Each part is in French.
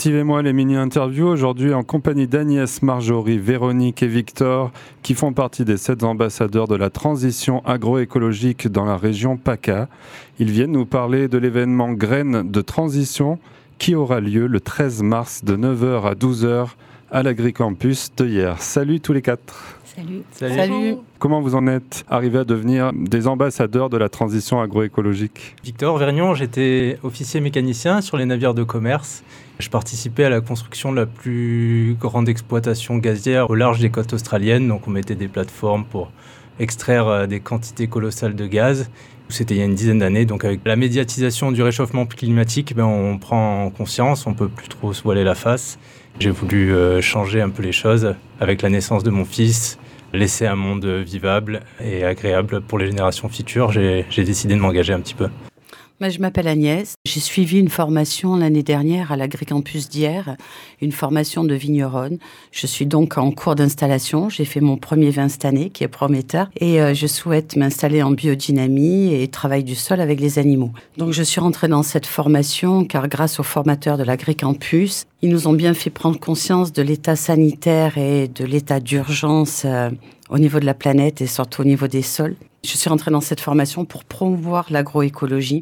Activez-moi les mini-interviews, aujourd'hui en compagnie d'Agnès, Marjorie, Véronique et Victor, qui font partie des 7 ambassadeurs de la transition agroécologique dans la région PACA. Ils viennent nous parler de l'événement Graines de transition qui aura lieu le 13 mars de 9h à 12h à l'Agricampus de Hyères. Salut tous les 4. Salut. Comment vous en êtes arrivés à devenir des ambassadeurs de la transition agroécologique ? Victor Vergnon, j'étais officier mécanicien sur les navires de commerce. Je participais à la construction de la plus grande exploitation gazière au large des côtes australiennes. Donc on mettait des plateformes pour extraire des quantités colossales de gaz. C'était il y a une dizaine d'années. Donc avec la médiatisation du réchauffement climatique, on prend conscience, on ne peut plus trop se voiler la face. J'ai voulu changer un peu les choses avec la naissance de mon fils, laisser un monde vivable et agréable pour les générations futures. J'ai décidé de m'engager un petit peu. Je m'appelle Agnès. J'ai suivi une formation l'année dernière à l'Agricampus d'Hyères, une formation de vigneronne. Je suis donc en cours d'installation. J'ai fait mon premier vin cette année, qui est prometteur. Et je souhaite m'installer en biodynamie et travail du sol avec les animaux. Donc je suis rentrée dans cette formation car grâce aux formateurs de l'Agricampus, ils nous ont bien fait prendre conscience de l'état sanitaire et de l'état d'urgence au niveau de la planète et surtout au niveau des sols. Je suis rentrée dans cette formation pour promouvoir l'agroécologie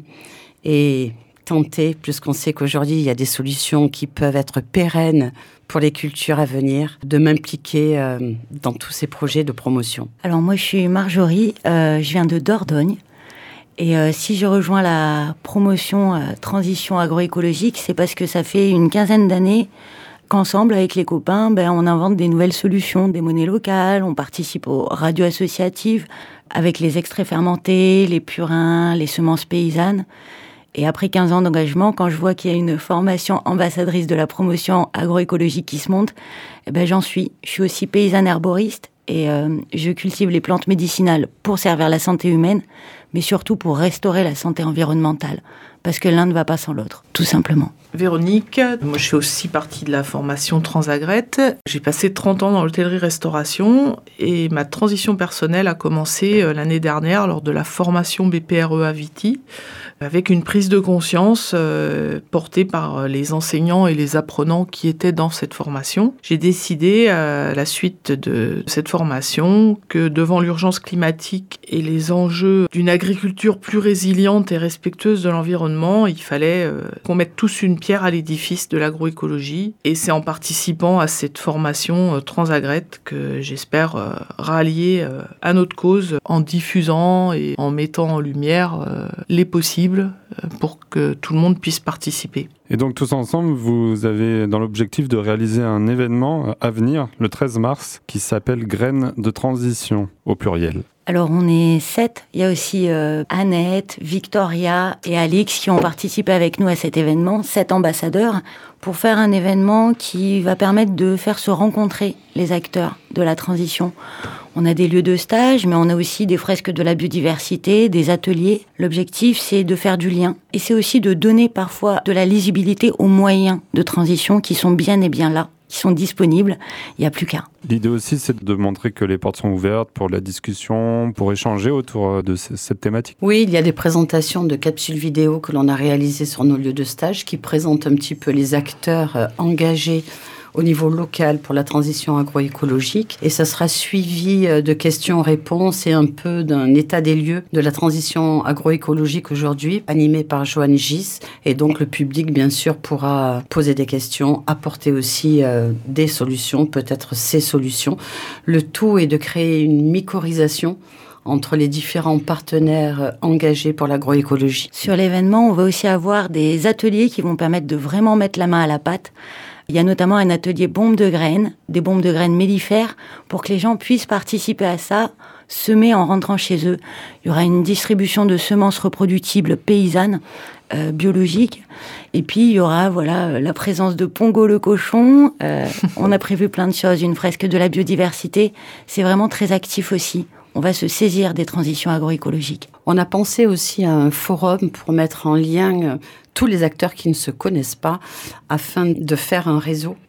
et tenter, puisqu'on sait qu'aujourd'hui, il y a des solutions qui peuvent être pérennes pour les cultures à venir, de m'impliquer dans tous ces projets de promotion. Alors moi, je suis Marjorie, je viens de Dordogne. Et si je rejoins la promotion transition agroécologique, c'est parce que ça fait une quinzaine d'années qu'ensemble, avec les copains, on invente des nouvelles solutions, des monnaies locales, on participe aux radios associatives avec les extraits fermentés, les purins, les semences paysannes. Et après 15 ans d'engagement, quand je vois qu'il y a une formation ambassadrice de la promotion agroécologique qui se monte, j'en suis. Je suis aussi paysanne herboriste et je cultive les plantes médicinales pour servir la santé humaine, mais surtout pour restaurer la santé environnementale. Parce que l'un ne va pas sans l'autre, tout simplement. Véronique, moi je fais aussi partie de la formation Transagrette. J'ai passé 30 ans dans l'hôtellerie-restauration et ma transition personnelle a commencé l'année dernière lors de la formation BPREA Viti, avec une prise de conscience portée par les enseignants et les apprenants qui étaient dans cette formation. J'ai décidé à la suite de cette formation que devant l'urgence climatique et les enjeux d'une agriculture plus résiliente et respectueuse de l'environnement, il fallait qu'on mette tous une pierre à l'édifice de l'agroécologie. Et c'est en participant à cette formation Transagrette que j'espère rallier à notre cause en diffusant et en mettant en lumière les possibles pour que tout le monde puisse participer. Et donc tous ensemble, vous avez dans l'objectif de réaliser un événement à venir, le 13 mars, qui s'appelle Graines de transition, au pluriel. Alors on est 7, il y a aussi Annette, Victoria et Alix qui ont participé avec nous à cet événement, 7 ambassadeurs, pour faire un événement qui va permettre de faire se rencontrer les acteurs de la transition. On a des lieux de stage, mais on a aussi des fresques de la biodiversité, des ateliers. L'objectif, c'est de faire du lien. Et c'est aussi de donner parfois de la lisibilité aux moyens de transition qui sont bien et bien là, qui sont disponibles. Il n'y a plus qu'à. L'idée aussi, c'est de montrer que les portes sont ouvertes pour la discussion, pour échanger autour de cette thématique. Oui, il y a des présentations de capsules vidéo que l'on a réalisées sur nos lieux de stage qui présentent un petit peu les acteurs engagés au niveau local pour la transition agroécologique. Et ça sera suivi de questions-réponses et un peu d'un état des lieux de la transition agroécologique aujourd'hui, animé par Joanne Gis. Et donc le public, bien sûr, pourra poser des questions, apporter aussi des solutions, peut-être ces solutions. Le tout est de créer une mycorhisation entre les différents partenaires engagés pour l'agroécologie. Sur l'événement, on va aussi avoir des ateliers qui vont permettre de vraiment mettre la main à la pâte. Il y a notamment un atelier bombes de graines, des bombes de graines mellifères, pour que les gens puissent participer à ça, semer en rentrant chez eux. Il y aura une distribution de semences reproductibles paysannes, biologiques. Et puis, il y aura la présence de Pongo le cochon. On a prévu plein de choses, une fresque de la biodiversité. C'est vraiment très actif aussi. On va se saisir des transitions agroécologiques. On a pensé aussi à un forum pour mettre en lien tous les acteurs qui ne se connaissent pas afin de faire un réseau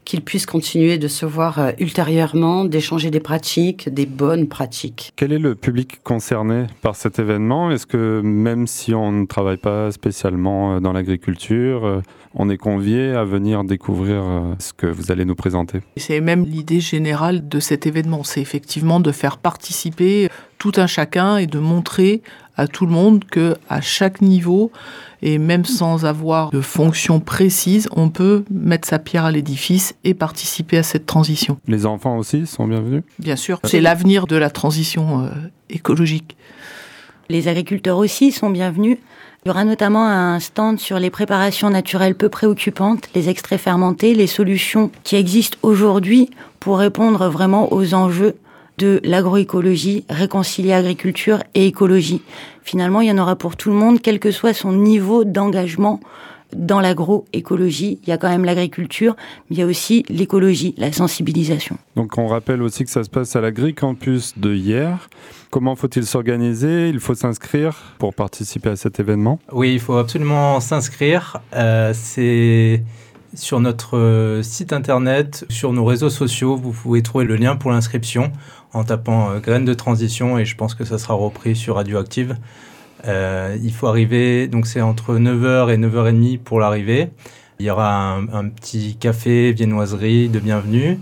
qu'ils puissent continuer de se voir ultérieurement, d'échanger des pratiques, des bonnes pratiques. Quel est le public concerné par cet événement ? Est-ce que même si on ne travaille pas spécialement dans l'agriculture, on est convié à venir découvrir ce que vous allez nous présenter ? C'est même l'idée générale de cet événement, c'est effectivement de faire participer tout un chacun et de montrer à tout le monde qu'à chaque niveau, et même sans avoir de fonction précise, on peut mettre sa pierre à l'édifice et participer à cette transition. Les enfants aussi sont bienvenus ? Bien sûr, c'est l'avenir de la transition écologique. Les agriculteurs aussi sont bienvenus. Il y aura notamment un stand sur les préparations naturelles peu préoccupantes, les extraits fermentés, les solutions qui existent aujourd'hui pour répondre vraiment aux enjeux de l'agroécologie, réconcilier agriculture et écologie. Finalement, il y en aura pour tout le monde, quel que soit son niveau d'engagement dans l'agroécologie. Il y a quand même l'agriculture, mais il y a aussi l'écologie, la sensibilisation. Donc on rappelle aussi que ça se passe à l'Agricampus de Hyères. Comment faut-il s'organiser ? Il faut s'inscrire pour participer à cet événement ? Oui, il faut absolument s'inscrire. C'est sur notre site internet, sur nos réseaux sociaux. Vous pouvez trouver le lien pour l'inscription en tapant graines de transition, et je pense que ça sera repris sur Radioactive. Il faut arriver, donc c'est entre 9h et 9h30 pour l'arrivée. Il y aura un petit café, viennoiserie de bienvenue.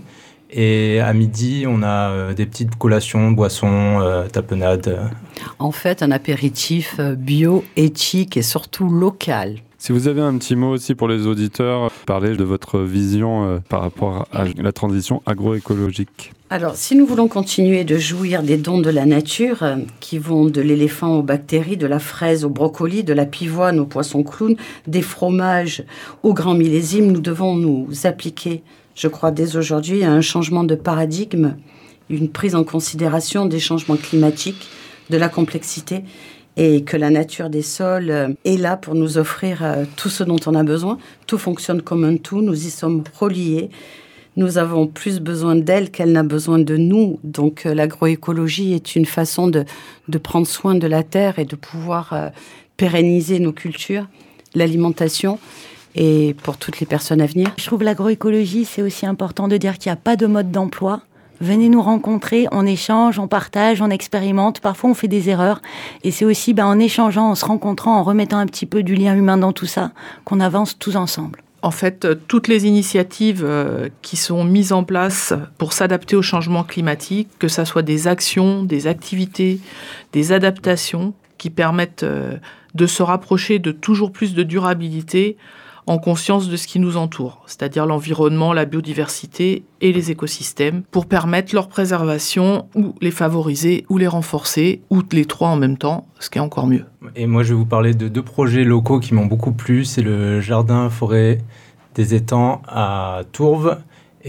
Et à midi, on a des petites collations, boissons, tapenades. En fait, un apéritif bio, éthique et surtout local. Si vous avez un petit mot aussi pour les auditeurs, parlez de votre vision par rapport à la transition agroécologique. Alors, si nous voulons continuer de jouir des dons de la nature, qui vont de l'éléphant aux bactéries, de la fraise au brocoli, de la pivoine au poisson clown, des fromages aux grands millésimes, nous devons nous appliquer, je crois, dès aujourd'hui, à un changement de paradigme, une prise en considération des changements climatiques, de la complexité, et que la nature des sols est là pour nous offrir tout ce dont on a besoin. Tout fonctionne comme un tout, nous y sommes reliés. Nous avons plus besoin d'elle qu'elle n'a besoin de nous. Donc l'agroécologie est une façon de prendre soin de la terre et de pouvoir pérenniser nos cultures, l'alimentation, et pour toutes les personnes à venir. Je trouve l'agroécologie, c'est aussi important de dire qu'il n'y a pas de mode d'emploi. Venez nous rencontrer, on échange, on partage, on expérimente. Parfois, on fait des erreurs. Et c'est aussi en échangeant, en se rencontrant, en remettant un petit peu du lien humain dans tout ça, qu'on avance tous ensemble. En fait, toutes les initiatives qui sont mises en place pour s'adapter au changement climatique, que ce soit des actions, des activités, des adaptations qui permettent de se rapprocher de toujours plus de durabilité en conscience de ce qui nous entoure, c'est-à-dire l'environnement, la biodiversité et les écosystèmes, pour permettre leur préservation ou les favoriser ou les renforcer, ou les trois en même temps, ce qui est encore mieux. Et moi, je vais vous parler de 2 projets locaux qui m'ont beaucoup plu. C'est le jardin forêt des étangs à Tourves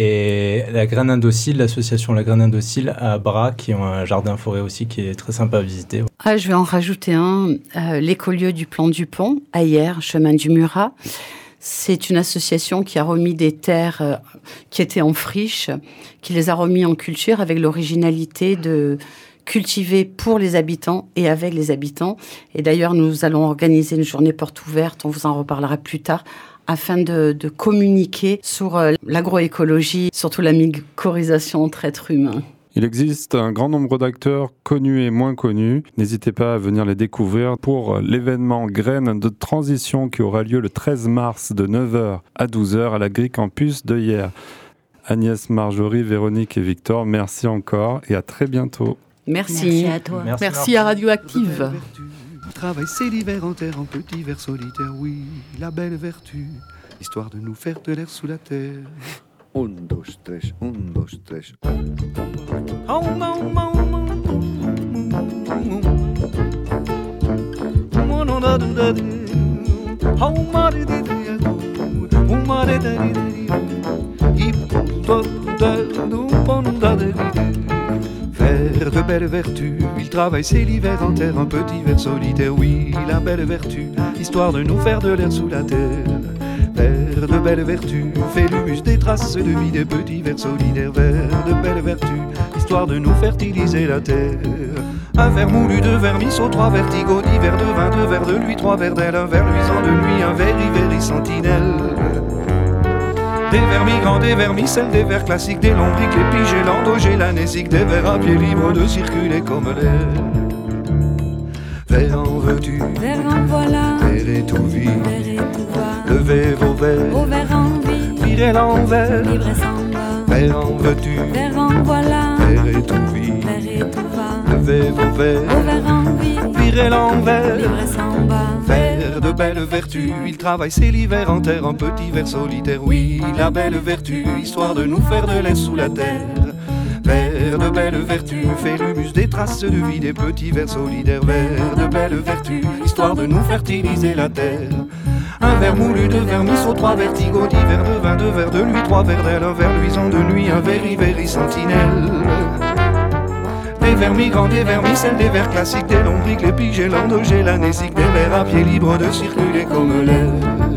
et la Graine Indocile, l'association La Graine Indocile à Bras, qui ont un jardin forêt aussi qui est très sympa à visiter. Je vais en rajouter un, l'écolieu du Plan du Pont, à Hyères, chemin du Murat. C'est une association qui a remis des terres qui étaient en friche, qui les a remis en culture avec l'originalité de cultiver pour les habitants et avec les habitants. Et d'ailleurs, nous allons organiser une journée porte ouverte, on vous en reparlera plus tard, afin de communiquer sur l'agroécologie, surtout la mycorhisation entre êtres humains. Il existe un grand nombre d'acteurs connus et moins connus. N'hésitez pas à venir les découvrir pour l'événement Graines de transition qui aura lieu le 13 mars de 9h à 12h à l'Agricampus de Hyères. Agnès, Marjorie, Véronique et Victor, merci encore et à très bientôt. Merci. Merci à toi. Merci à Radioactive. Travail, c'est l'hiver en terre, en petit vers solitaire, oui, la belle vertu, histoire de nous faire de l'air sous la terre. 1, 2, 3, 1, 2, 3. Faire de belles vertus, il travaille, c'est l'hiver en terre, un petit vers solitaire, oui, la belle vertu, histoire de nous faire de l'air sous la terre. Vers de belles vertus, fait l'humus des traces de vie des petits vers solidaires. Vers de belles vertus, histoire de nous fertiliser la terre. Un verre moulu, 2 verres miso, 3 vertigos, 10 verres de vin, 2 verres de lui, 3 verres d'aile, un verre luisant de nuit, un verre iveri sentinelle. Des vers migrants, des vermicelles, des vers classiques, des lombriques, les piges et l'endogélanésique, des vers à pied libre de circuler comme l'air. Vers en veux-tu, vers en voilà, vers et tout vide, vers et tout va, levez vos vers, au vers en vie, virez l'envers, libre et sans bas, vers en veux-tu, vers en voilà, vers et tout vide, vers et tout va, levez vos au vers, vers en vie, virez l'envers, libre et sans bas, vers de belles vertus, il travaille c'est l'hiver en terre, un petit vers solitaire, oui, la belle vertu, histoire de nous faire de l'air sous la terre. Vers de belles vertus, fait l'humus des traces de vie, des petits vers solidaires. Vers de belles vertus, histoire de nous fertiliser la terre. Un verre moulu, deux vermisseaux, trois vertigos, 10 verres de vin, 2 verres de lui, 3 verres d'aile, un verre luisant de nuit, un very sentinelle. Des vers migrants, des vermicelles, des vers classiques, des lombriques, les piges et l'endogélanésique, des vers à pied libre de circuler comme l'air.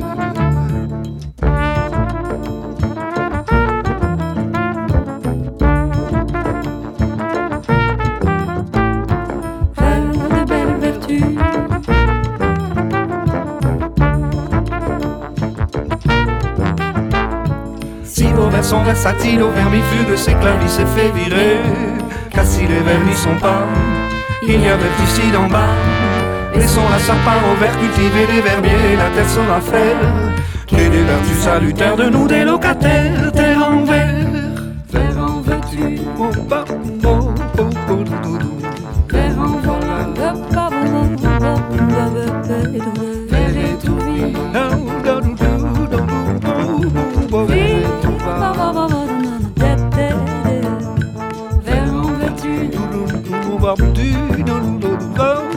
Sont versatiles, au vermifuge, ses clavis s'est fait virer. Car si les vers n'y sont pas, il y a verticide en bas. Laissons la serpent au vert cultiver les verbiers, la terre saura faire. Créer des vertus salutaires de nous des locataires, terre en verre. vers en veux-tu, Vers en voilà, vers et tout vide, vers en veux-tu,